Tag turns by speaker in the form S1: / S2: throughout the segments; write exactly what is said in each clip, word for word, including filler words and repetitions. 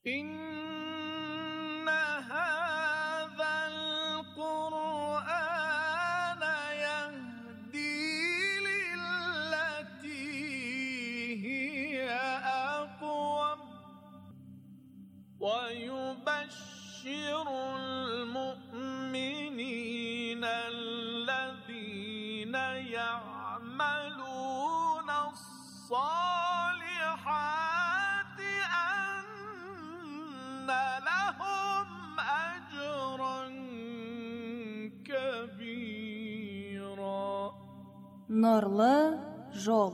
S1: إن هذا القرآن يهدي للتي هي أقوم ويبشر المؤمنين الذين يعملون الصالحات أن لهم أجرا كبيرا.
S2: Нурлы жол.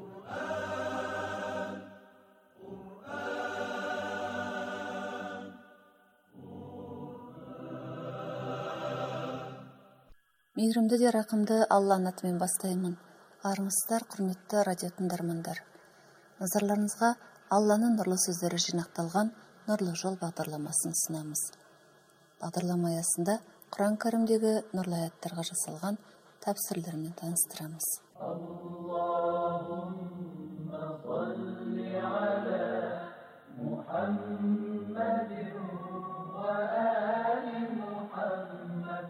S2: Мейірімді де рақымды Алланың атымен бастаймын. Армысыздар, құрметті радио тыңдармандар. Назарларыңызға Алланың нұрлы сөздері жинақталған Нұрлы жол бағдарламасын ұсынамыз. Бағдарлама аясында Құран кәрімдегі нұрлы аяттарға жасалған тәпсірлермен таныстырамыз.
S1: Аллахумма салли аля Мухаммадин ва али Мухаммад.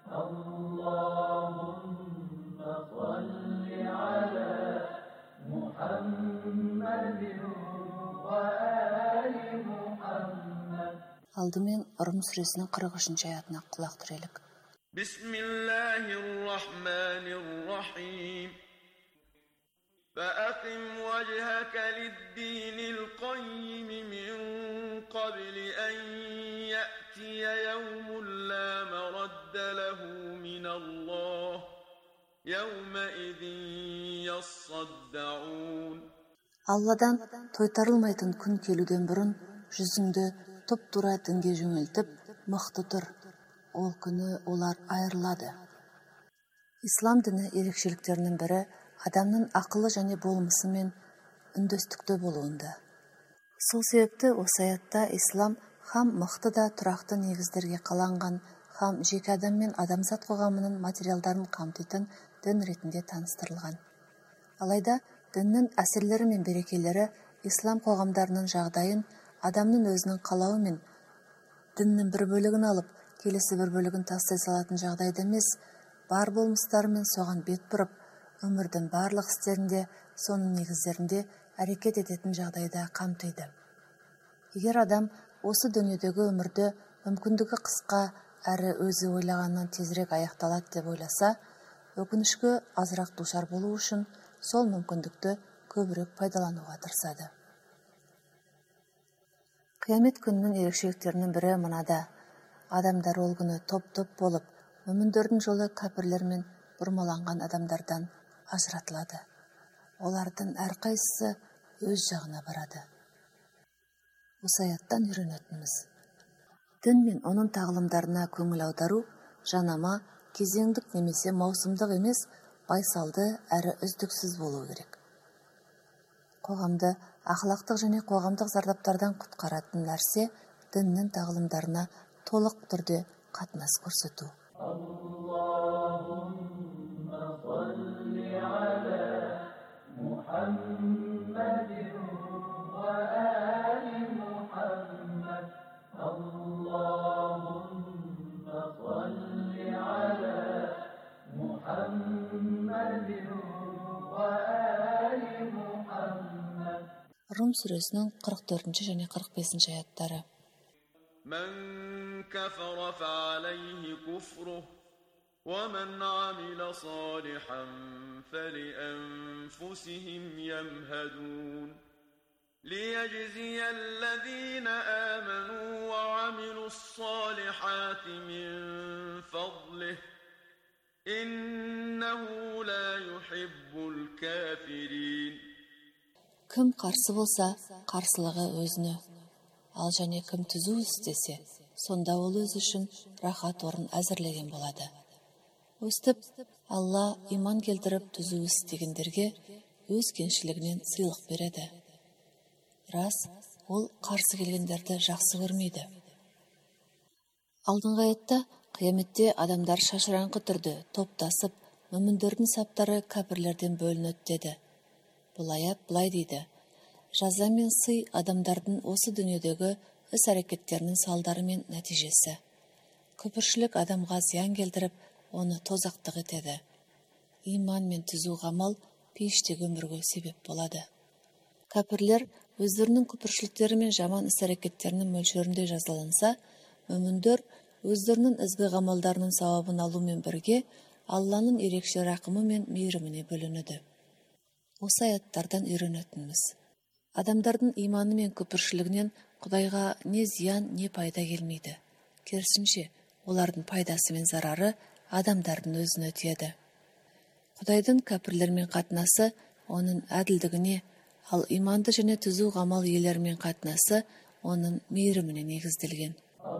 S1: Аллахумма салли аля Мухаммадин ва али Мухаммад.
S2: Алдымен Рум сүресінің қырық үшінші аятына құлақ түрелік.
S1: Бисмиллахир-рахманир-рахим. فأقم وجهك للدين القيم من قبل أن يأتي يوم لا مرد له من الله يومئذ يصدعون.
S2: Алладан тойтарылмайтын күн келуден бұрын жүзіңді тұп-тура дінге жөнелтіп, мықты тұр. Ол күні олар айырылады. Ислам діні ерекшеліктерінің бірі адамның ақылы және болмысы мен үндестікті болуында. Сол себепті осы аятта ислам хам мықты да тұрақты негіздерге қаланған, хам жеке адам мен адамзат қоғамының материалдарын қамтитын дін ретінде таныстырылған. Алайда діннің әсерлері мен берекелері ислам қоғамдарының жағдайын адамның өзінің қалауы мен діннің бір бөлігін алып, келесі бір бөлігін тастай салатын жағдайда емес, бар болмыстарымен соған бет бұрып, өмірдің барлық істерінде, соның негіздерінде әрекет ететін жағдайда қамтиды. Егер адам осы дүниедегі өмірді мүмкіндігі қысқа әрі өзі ойлағаннан тезірек аяқталады деп ойласа, өкінішке азырақ душар болу үшін сол мүмкіндікті көбірек пайдалануға тырысады. Қиямет күнінің ерекшеліктерінің бірі мынада. Адамдар ол күні топ-топ болып, мүміндердің жолы кәпірлер мен бұрмаланған адамдардан ажыратылады. Олардың әрқайсысы өз жағына барады. Осы аяттан үйренетініміз. Дін мен оның тағылымдарына көңіл аудару жанама, кезеңдік немесе маусымдық емес, байсалды әрі үздіксіз болу керек. Қоғамды ақылақтық және қоғамдық зардаптардан құтқаратын нәрсе діннің тағылымдарына толық түрде қатынас көрсету.
S1: Аллахумма салли аля Мухаммадин ва али Мухаммад. Аллахумма салли аля Мухаммадин ва али Мухаммад.
S2: Рум сүресінің қырық төртінші және қырық бесінші аяттары.
S1: من كفر فعليه كفره ومن عمل صالحا فلأنفسهم يمهدون ليجزي الذين آمنوا وعملوا الصالحات من فضله إنه لا يحب الكافرين.
S2: Кім қарсы болса, қарсылығы өзіне. Ал және кім түзу істесе, сонда ол өз үшін рахат орын әзірлеген болады. Өстіп, Алла иман келтіріп түзу істегендерге өз кеңшілігінен сыйлық береді. Рас, ол қарсы келгендерді жақсы көрмейді. Алдыңғы аятта қияметте адамдар шашыраңқы түрде топтасып, мүміндердің саптары кәпірлерден бөлінеді деді. Бұл аят былай дейді: жаза мен сый адамдардың осы дүниедегі іс-әрекеттерінің салдары мен нәтижесі. Күпіршілік адамға зиян келтіріп, оны тозақтық етеді. Иман мен түзу ғамал пейіштегі өмірге себеп болады. Кәпірлер өздерінің күпіршіліктері мен жаман іс-әрекеттерінің мөлшерінде жазаланса, мүміндер өздерінің ізгі ғамалдарының сауабын алумен бірге Алланың ерекше рақымы мен мейіріміне бөлінеді. Осы аяттардан үйренетініміз: адамдардың иманы мен күпіршілігінен Құдайға не зиян, не пайда келмейді. Керісінше, олардың пайдасы мен зарары адамдардың өзіне тиеді. Құдайдың кәпірлермен қатынасы оның әділдігіне, ал иманды және түзу ғамал иелерімен қатынасы оның мейіріміне негізделген.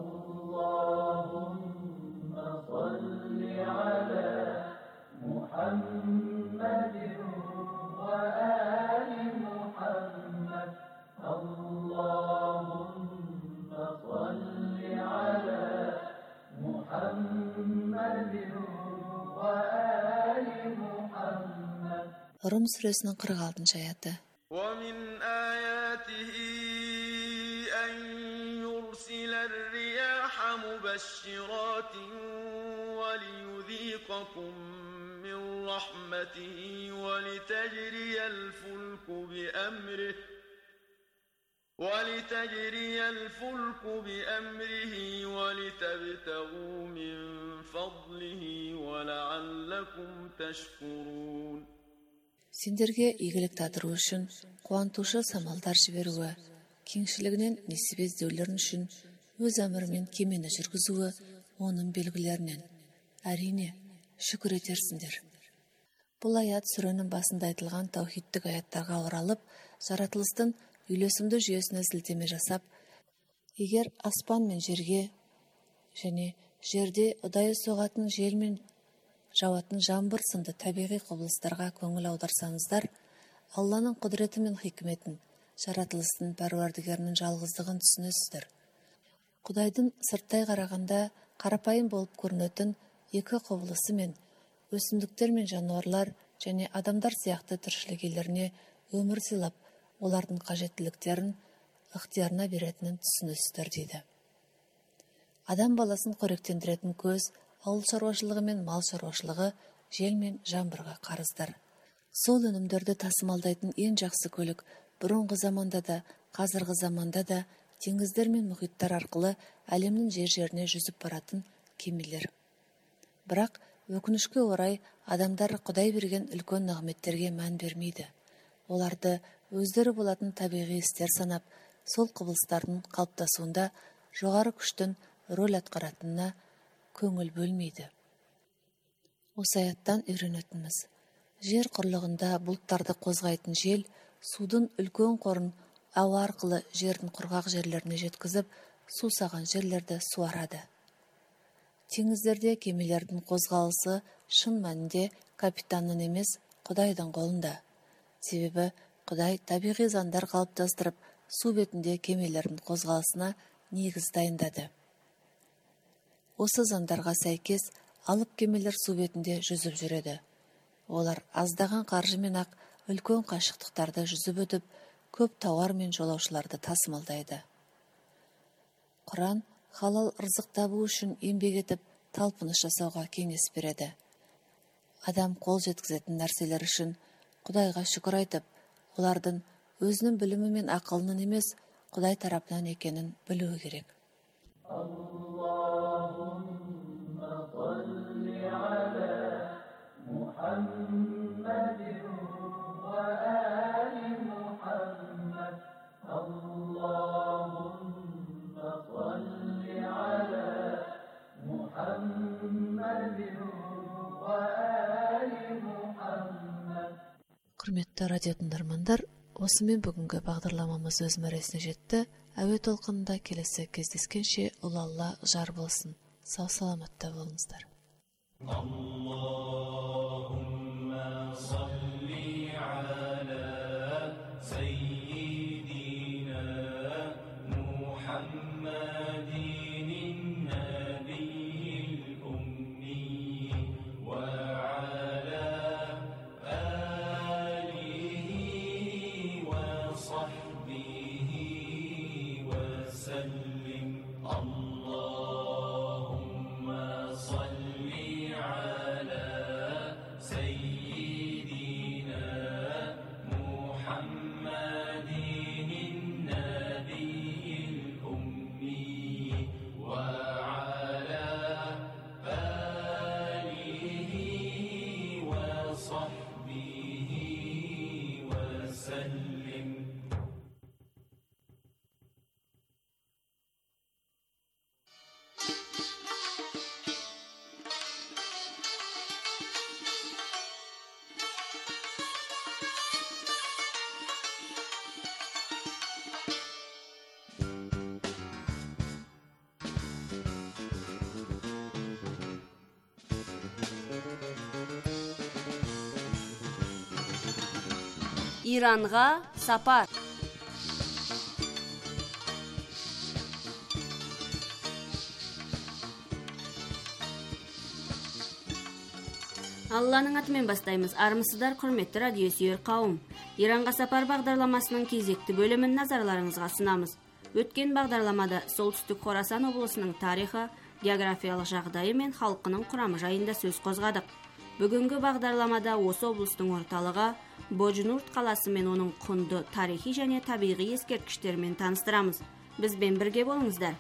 S2: Рум сүресінің қырық алтыншы аяты.
S1: وَمِنْ آيَاتِهِ أَنْ يُرْسِلَ الرِّيَاحَ مُبَشِّرَاتٍ وَلِيُذِيقَكُم مِّن رَّحْمَتِهِ وَلِتَجْرِيَ الْفُلْكُ بِأَمْرِهِ وَلِتَجْرِيَ الْفُلْكُ بِأَمْرِهِ وَلِتَبْتَغُوا مِن فَضْلِهِ وَلَعَلَّكُمْ تَشْكُرُونَ.
S2: Сендерге игілік татыру үшін қуантушы самалдар жіберуі, кеңшілігінен несібе іздеулерін үшін өз әмірімен кемені жүргізуі оның белгілерінен. Әрине, шүкір етерсіңдер. Бұл аят сүренің басында айтылған таухидтік аяттарға оралып, жаратылыстың үйлесімді жүйесіне сілтеме жасап, егер аспан мен жерге және жерде ұдайы соғатын жел мен жауатын жаңбыр сынды табиғи құбылыстарға көңіл аударсаңыздар, Алланың құдіреті мен хикметін, жаратылыстың пәруардігерінің жалғыздығын түсінесіздер. Құдайдың сырттай қарағанда қарапайым болып көрінетін екі құбылысы мен өсімдіктер мен жануарлар және адамдар сияқты тіршілік иелеріне өмір сыйлап, олардың қажеттіліктерін ықтиярына беретінін түсінесіздер дейді. Адам баласын қоректендіретін көз, ауыл шаруашылығы мен мал шаруашылығы жел мен жаңбырға қарыздар. Сол өнімдерді тасымалдайтын ең жақсы көлік бұрынғы заманда да, қазіргі заманда да теңіздер мен мұхиттар арқылы әлемнің жер-жеріне жүзіп баратын кемелер. Бірақ өкінішке орай адамдар Құдай берген үлкен нығметтерге мән бермейді. Оларды өздері болатын табиғи істер санап, сол құбылыстардың қалыптасуында жоғары күштің рөл атқаратынына көңіл бөлмейді. Осы аяттан үйренетініміз: жер құрлығында бұлттарды қозғайтын жел судың үлкен қорын ауа арқылы жердің құрғақ жерлеріне жеткізіп, сусаған жерлерді суарады. Теңіздерде кемелердің қозғалысы шын мәнінде капитанның емес, Құдайдың қолында. Себебі Құдай табиғи заңдар қалыптастырып, су бетінде кемелердің қозғалысына негіз дайындады. Осы заңдарға сәйкес алып кемелер су бетінде жүзіп жүреді. Олар аздаған қаржымен ақ үлкен қашықтықтарды жүзіп өтіп, көп тауар мен жолаушыларды тасымалдайды. Құран халал ырзық табу үшін еңбек етіп, талпыныс жасауға кеңес береді. Адам қол жеткізетін нәрселер үшін Құдайға шүкір айтып, олардың өзінің білімі мен ақылының емес, Құдай тарапынан екенін білуі керек. Құрметті радио тыңдармандар, осымен бүгінгі бағдарламамыз өз мәресіне жетті. Әуе толқынында келесі кездескенше ұлы Алла жар болсын. Сау саламатта болыңыздар. Аллахумма салли аля саййидина Мухаммадин набiyil ummi wa ala alihi wa sahbihi wa sallam.
S3: Иранға сапар. Алланың атымен бастаймыз. Армысыздар, құрметті радио сүйер қауым. Иранға сапар бағдарламасының кезекті бөлімін назарларыңызға ұсынамыз. Өткен бағдарламада Солтүстік Хорасан облысының тарихы, географиялық жағдайы мен халқының құрамы жайында сөз қозғадық. Бүгінгі бағдарламада осы облыстың орталығы Боджнурт қаласы мен оның құнды тарихи және табиғи ескерткіштерімен таныстырамыз. Бізбен бірге болыңыздар.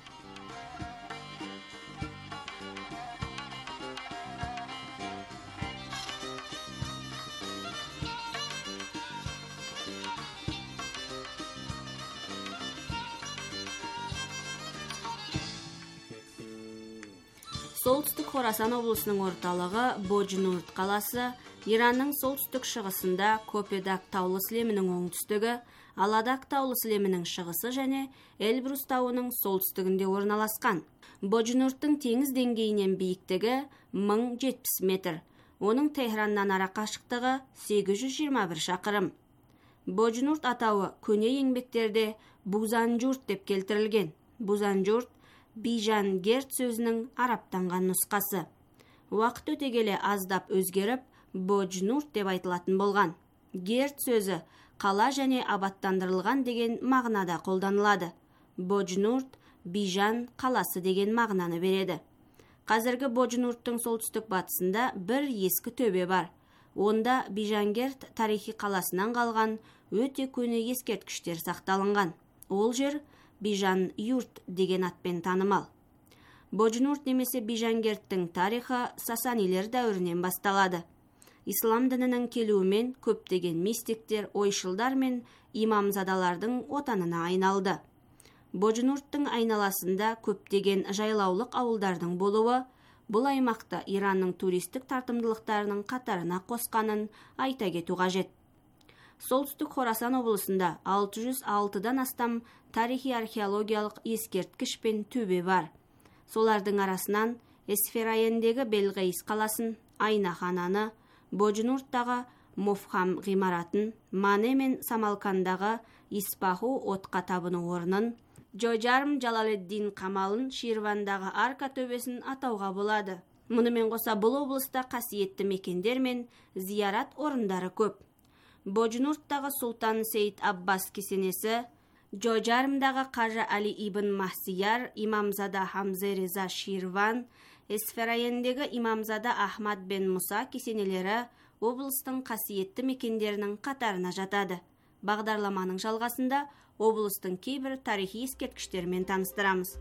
S3: Солтүстік Хорасан облысының орталығы Боджнурт қаласы Иранның солтүстік шығысында Копедаг таулы сілемінің оңтүстігі, Аладак таулы сілемінің шығысы және Эльбрус тауының солтүстігінде орналасқан. Боджнурттың теңіз деңгейінен биіктігі мың жетпіс метр. Оның Техраннан ара қашықтығы сегіз жүз жиырма бір шақырым. Боджнурт атауы көне еңбектерде Бузанжурт деп келтірілген. Бузанжурт Бижангерт сөзінің араптанған нұсқасы. Уақыт өте келе аздап өзгеріп, Боджнурт деп айтылатын болған. Герт сөзі қала және абаттандырылған деген мағынада қолданылады. Боджнурт Бижан қаласы деген мағынаны береді. Қазіргі Боджнурттың солтүстік батысында бір ескі төбе бар. Онда Бижангерт тарихи қаласынан қалған өте көне ескерткіштер сақталынған. Ол жер Бижан юрт деген атпен танымал. Боджнурт немесе Бижангерттің тарихы Сасанилер дәуірінен басталады. Ислам дінінің келуімен көптеген мистиктер, ойшылдар мен имамзадалардың отанына айналды. Боджнурттың айналасында көптеген жайлаулық ауылдардың болуы бұл аймақты Иранның туристік тартымдылықтарының қатарына қосқанын айта кету қажет. Солтүстік Хорасан облысында алты жүз алтыдан астам тарихи археологиялық ескерткіш пен төбе бар. Солардың арасынан Эсферайендегі Белғейс қаласын, Айнахананы, Боджнурттағы Мофхам ғимаратын, Мане мен Самалкандағы Испаху отқа табыну орнын, Джожарм Джалаледдин қамалын, Ширвандағы арка төбесін атауға болады. Мұнымен қоса бұл облыста қасиетті мекендер мен зиярат орындары көп. Боджнурттағы Султан Сейд Аббас кесенесі, Джожармдағы Қажы Али ибн Махсияр, Имамзада Хамзе Реза Ширван, Эсферайендегі Имамзада Ахмад бен Муса кесенелері облыстың қасиетті мекендерінің қатарына жатады. Бағдарламаның жалғасында облыстың кейбір тарихи ескерткіштерімен таныстырамыз.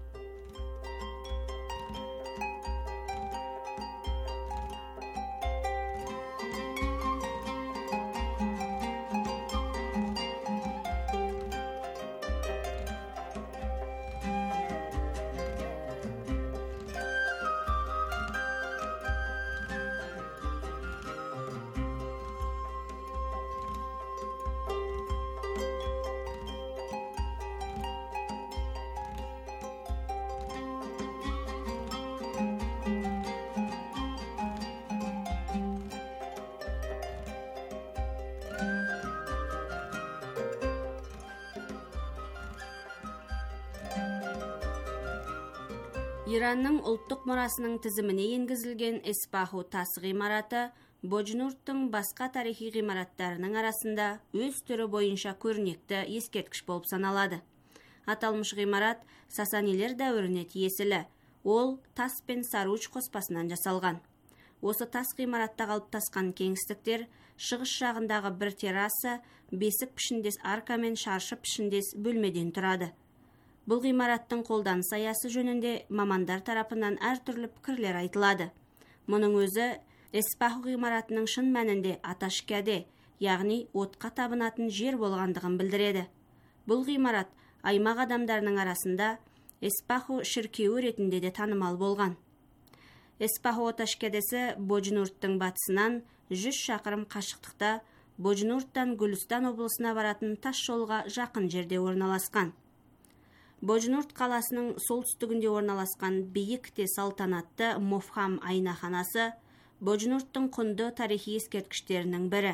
S3: Иранның ұлттық мұрасының тізіміне енгізілген Эспаху тас ғимараты Боджнурттың басқа тарихи ғимараттарының арасында өз түрі бойынша көрнекті ескерткіш болып саналады. Аталмыш ғимарат Сасанилер дәуіріне тиесілі. Ол тас пен саруч қоспасынан жасалған. Осы тас ғимаратта қалыптасқан кеңістіктер шығыс жағындағы бір терраса, бесік пішіндес арка мен шаршы пішіндес бөлмеден тұрады. Бұл ғимараттың қолданыс аясы жөнінде мамандар тарапынан әртүрлі пікірлер айтылады. Мұның өзі Эспаху ғимаратының шын мәнінде аташкәде, яғни отқа табынатын жер болғандығын білдіреді. Бұл ғимарат аймақ адамдарының арасында Эспаху шіркеуі ретінде де танымал болған. Эспаху аташкәдесі Боджнурттың батысынан жүз шақырым қашықтықта Боджнурттан Гүлістан облысына баратын тас жолға жақын жерде орналасқан. Боджнурт қаласының солтүстігінде орналасқан биік те салтанатты Мофхам айнаханасы Боджнурттың құнды тарихи ескерткіштерінің бірі.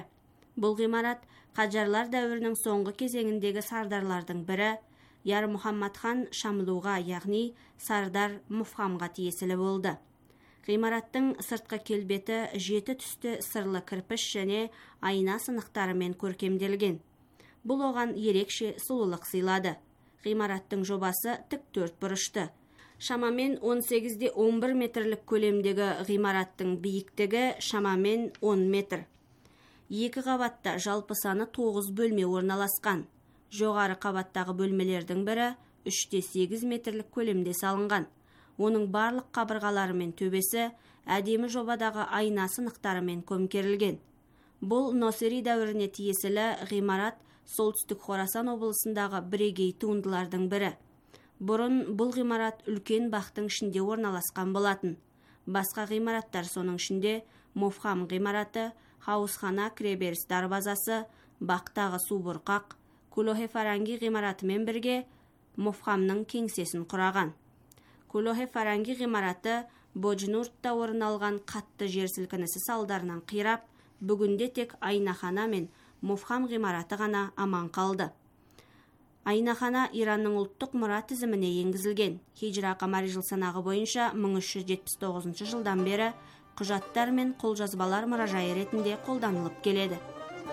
S3: Бұл ғимарат Қажарлар дәуірінің соңғы кезеңіндегі сардарлардың бірі Яр Мұхаммад хан Шамлуға, яғни Сардар Мұфхамға тиесілі болды. Ғимараттың сыртқы келбеті жеті түсті сырлы кірпіш және айна сынықтарымен көркемделген. Бұл оған ерекше сұлулық сыйлады. Ғимараттың жобасы тік төрт бұрышты. Шамамен он сегіз де он бір метрлік көлемдегі ғимараттың биіктігі шамамен он метр. Екі қабатта жалпы саны тоғыз бөлме орналасқан. Жоғары қабаттағы бөлмелердің бірі үш те сегіз метрлік көлемде салынған. Оның барлық қабырғалары мен төбесі әдемі жобадағы айна сынықтарымен көмкерілген. Бұл Носири дәуіріне тиесілі ғимарат солтүстік Хорасан облысындағы бірегей туындылардың бірі. Бұрын бұл ғимарат үлкен бақтың ішінде орналасқан болатын. Басқа ғимараттар соның ішінде Мұфхам ғимараты, Хаусхана кіреберіс дарбазасы, бақтағы су бұрқақ, Кулохе Фаранги ғимаратымен бірге Мұфхамның кеңсесін құраған. Кулохе Фаранги ғимараты Боджнуртта орын алған қатты жер сілкінісі салдарынан қирап, бүгінде тек Айнахана мен Мұфхам ғимараты ғана аман қалды. Айнахана Иранның ұлттық мұра тізіміне енгізілген. Хижра қамари жыл санағы бойынша мың үш жүз жетпіс тоғызыншы жылдан бері құжаттар мен қолжазбалар мұражайы ретінде қолданылып келеді.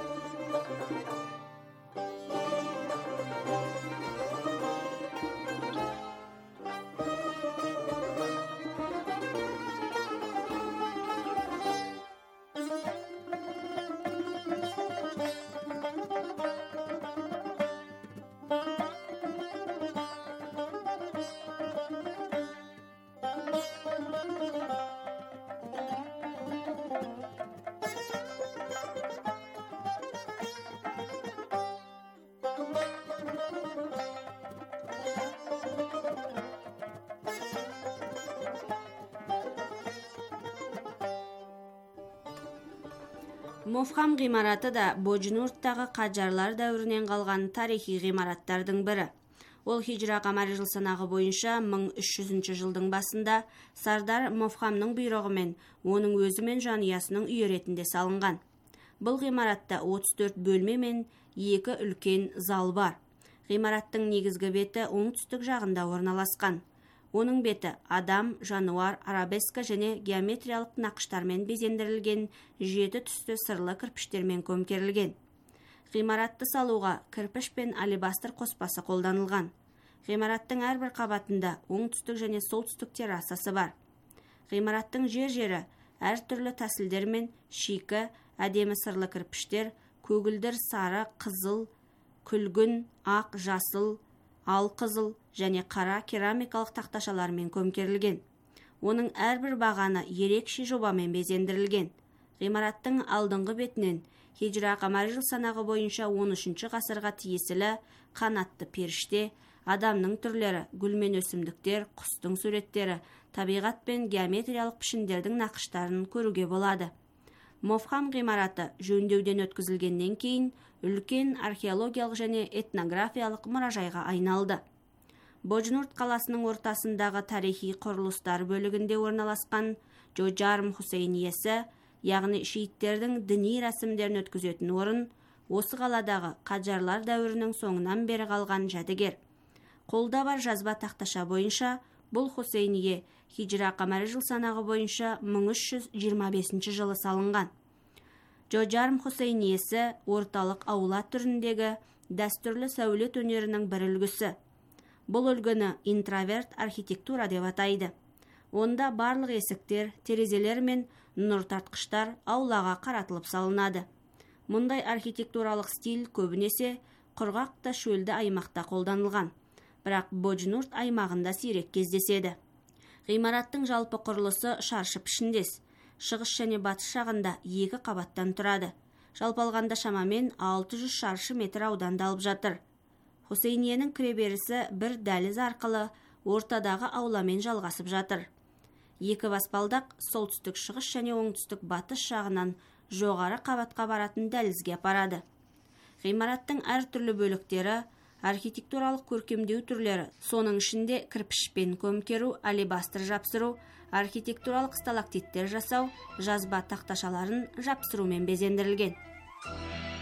S3: Мұфхам ғимараты да Боджнурттағы Қажарлар дәуірінен қалған тарихи ғимараттардың бірі. Ол хижра қамари жыл санағы бойынша мың үш жүзінші жылдың басында Сардар Мұфхамның бұйрығымен оның өзі мен жанұясының үйі ретінде салынған. Бұл ғимаратта отыз төрт бөлме мен екі үлкен зал бар. Ғимараттың негізгі беті оңтүстік жағында орналасқан. Оның беті адам, жануар, арабеска және геометриялық нақыштармен безендірілген жеті түсті сырлы кірпіштермен көмкерілген. Ғимаратты салуға кірпіш пен алебастр қоспасы қолданылған. Ғимараттың әрбір қабатында оңтүстік және солтүстік террасасы бар. Ғимараттың жер-жері әртүрлі тәсілдермен шикі, әдемі сырлы кірпіштер, көгілдір сары, қызыл, күлгін, ақ, жасыл, ал қызыл және қара керамикалық тақташалармен көмкерілген. Оның әрбір бағаны ерекше жобамен безендірілген. Ғимараттың алдыңғы бетінен хижра қамари жыл санағы бойынша он үшінші ғасырға тиесілі қанатты періште, адамның түрлері, гүл мен өсімдіктер, құстың суреттері, табиғат пен геометриялық пішіндердің нақыштарын көруге болады. Мұфхам ғимараты жөндеуден өткізілгеннен кейін үлкен археологиялық және этнографиялық мұражайға айналды. Боджнурт қаласының ортасындағы тарихи құрылыстар бөлігінде орналасқан Джоджарм Хусейниесі, яғни шииттердің діни рәсімдерін өткізетін орын, осы қаладағы Қажарлар дәуірінің соңынан бері қалған жәдігер. Қолда бар жазба тақташа бойынша бұл Хусейние хижра қамари жыл санағы бойынша мың үш жүз жиырма бесінші жылы салынған. Джоджарм Хусейниесі орталық аула түріндегі дәстүрлі сәулет өнерінің бір үлгісі. Бұл үлгіні интроверт архитектура деп атайды. Онда барлық есіктер, терезелер мен нұр тартқыштар аулаға қаратылып салынады. Мұндай архитектуралық стиль көбінесе құрғақ та шөлді аймақта қолданылған, бірақ Боджнурт аймағында сирек кездеседі. Ғимараттың жалпы құрылысы шаршы пішіндес. Шығыс және батыс жағында екі қабаттан тұрады. Жалпы алғанда шамамен алты жүз шаршы метр ауданды алып жатыр. Хусейниенің кіреберісі бір дәліз арқылы ортадағы ауламен жалғасып жатыр. Екі баспалдақ солтүстік шығыс және оңтүстік батыс жағынан жоғары қабатқа баратын дәлізге апарады. Ғимараттың әртүрлі бөліктері, архитектуралық көркемдеу түрлері, соның ішінде кірпішпен көмкеру, алебастр жапсыру, архитектуралық сталактиттер жасау, жазба тақташаларын жапсырумен безендірілген.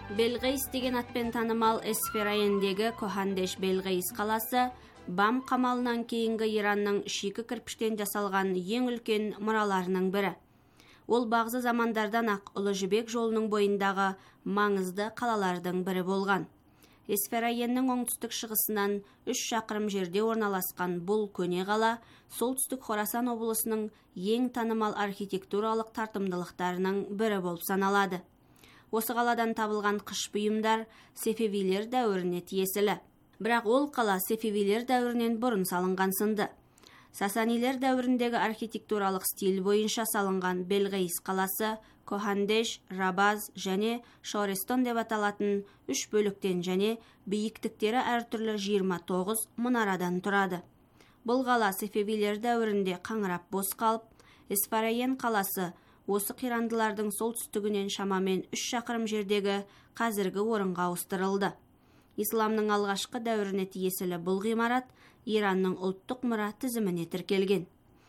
S3: Белгейс деген атпен танымал Эсферайендегі Кохандеш Белгейс қаласы Бам қамалынан кейінгі Иранның шикі кірпіштен жасалған ең үлкен мұраларының бірі. Ол бағзы замандардан ақ Ұлы Жібек жолының бойындағы маңызды қалалардың бірі болған. Эсферайеннің оңтүстік шығысынан үш шақырым жерде орналасқан бұл көне қала солтүстік Хорасан облысының ең танымал архитектуралық тартымдылықтарының бірі болып саналады. Осы қаладан табылған қыш бұйымдар Сефевилер дәуіріне тиесілі. Бірақ ол қала Сефевилер дәуірінен бұрын салынған сынды. Сасанилер дәуіріндегі архитектуралық стиль бойынша салынған Белгейс қаласы Кохандеш, Рабаз және Шорестон деп аталатын үш бөліктен және биіктіктері әртүрлі жиырма тоғыз мұнарадан тұрады. Бұл қала Сефевилер дәуірінде қаңырап бос қалып, Эсферайен қаласы осы қирандылардың солтүстігінен шамамен үш шақырым жердегі қазіргі орынға ауыстырылды. Исламның алғашқы дәуіріне тиесілі бұл ғимарат Иранның ұлттық мұра тізіміне тіркелген.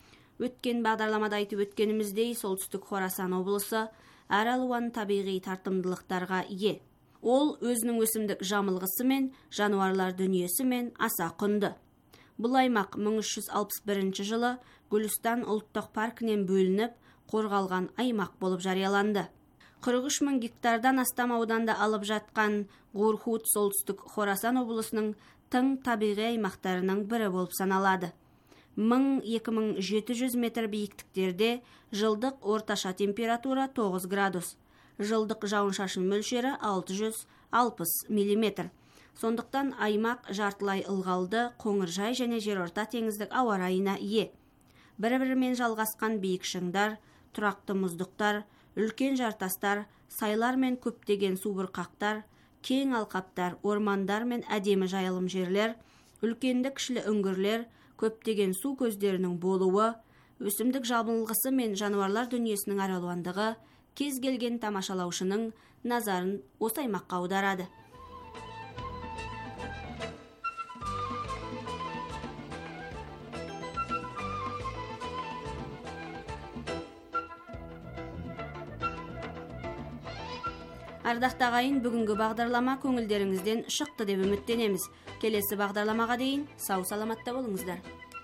S3: Өткен бағдарламада айтып өткеніміздей, солтүстік Хорасан облысы әр алуан табиғи тартымдылықтарға ие. Ол өзінің өсімдік жамылғысы мен жануарлар дүниесі мен аса құнды. Бұл аймақ мың үш жүз алпыс бірінші жылы Гүлістан ұлттық паркінен бөлініп, қорғалған аймақ болып жарияланды. қырық үш мың гектардан астам ауданда алып жатқан Гурхут солтүстік Хорасан облысының тың табиғи аймақтарының бірі болып саналады. мың - екі мың жеті жүз метр биіктіктерде жылдық орташа температура тоғыз градус, жылдық жауын-шашын мөлшері алты жүз алпыс миллиметр. Сондықтан аймақ жартылай ылғалды, қоңыржай және жерорта теңіздік ауа райына ие. Бір-бірімен жалғасқан биік шыңдар, тұрақты мұздықтар, үлкен жартастар, сайлар мен көптеген субұрқақтар, кең алқаптар, ормандар мен әдемі жайылым жерлер, үлкенді кішілі үңгірлер, көптеген су көздерінің болуы, өсімдік жабылғысы мен жануарлар дүниесінің аралуандығы кез келген тамашалаушының назарын осы аймаққа аударады. Ардақты ағайын, бүгінгі бағдарлама көңілдеріңізден шықты деп үміттенеміз. Келесі бағдарламаға дейін сау саламатта болыңыздар.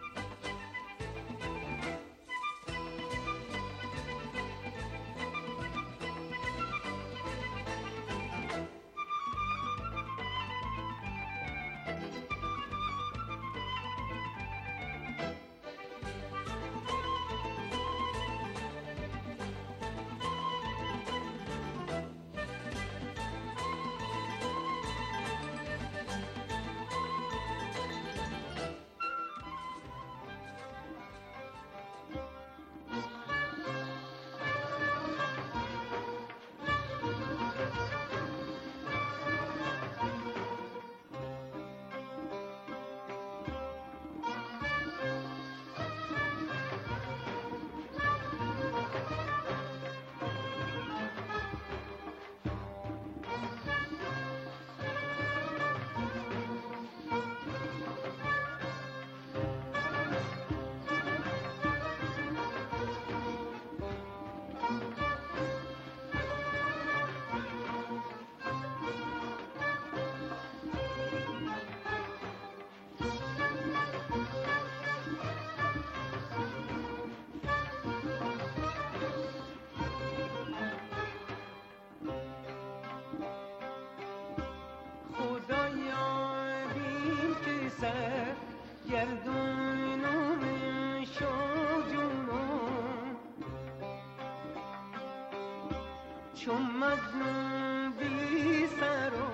S4: چون مجنون بی سر و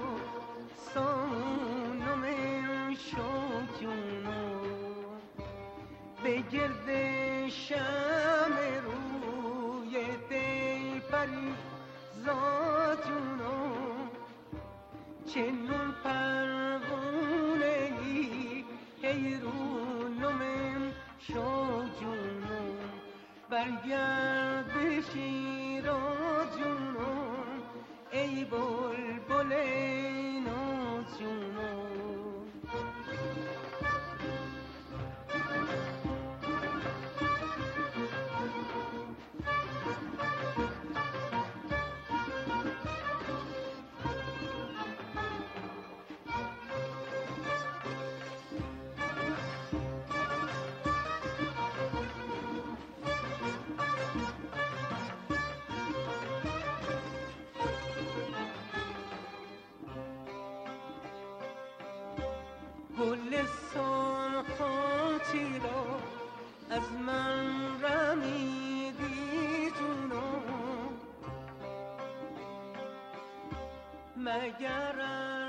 S4: سانم شوکونو به گرد شم روی دی پری زاتونو چنون پروانه ای حیرونم شوکونو برگرد شیراجونو ای بلبل نازونو گل سرخاتی را از من رمیدی جونم، مگر